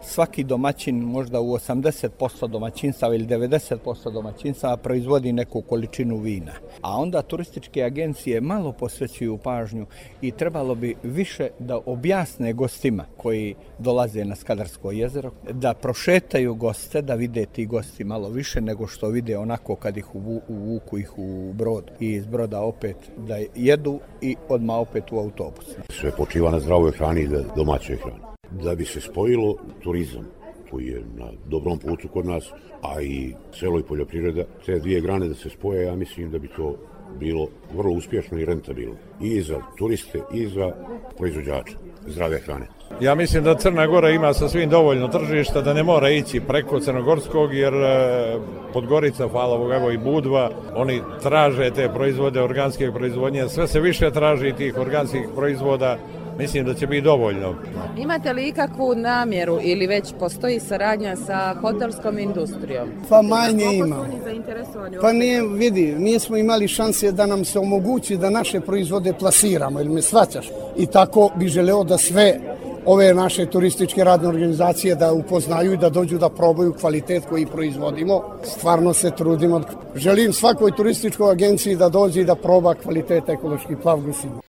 svaki domaćin možda u 80% domaćinstava ili 90% domaćinstava proizvodi neku količinu vina. A onda turističke agencije malo posvećuju pažnju i trebalo bi više da objasne gostima koji dolaze na Skadarsko jezero, da prošetaju goste, da vide ti gosti malo više nego što vide onako kad ih uvuku ih u brod i iz broda opet da jedu i odmah opet u autobus. Sve počiva na zdravoj hrani i domaćoj hrani. Da bi se spojilo turizam koji je na dobrom putu kod nas, a i selo i poljoprivreda, te dvije grane da se spoje, ja mislim da bi to bilo vrlo uspješno i rentabilno. I za turiste i za proizvođače zdrave hrane. Ja mislim da Crna Gora ima sa svim dovoljno tržišta, da ne mora ići preko Crnogorskog, jer Podgorica, hvala Bogu, evo i Budva, oni traže te proizvode, organske proizvodnje, sve se više traži tih organskih proizvoda, mislim da će biti dovoljno. Imate li ikakvu namjeru ili već postoji saradnja sa hotelskom industrijom? Pa manje ima. Koliko su oni zainteresovani? Pa nismo imali šanse da nam se omogući da naše proizvode plasiramo, ili me shvaćaš? I tako bi želeo da sve ove naše turističke radne organizacije da upoznaju i da dođu da probaju kvalitet koji proizvodimo. Stvarno se trudimo. Želim svakoj turističkoj agenciji da dođe i da proba kvalitet ekološki plav gusina.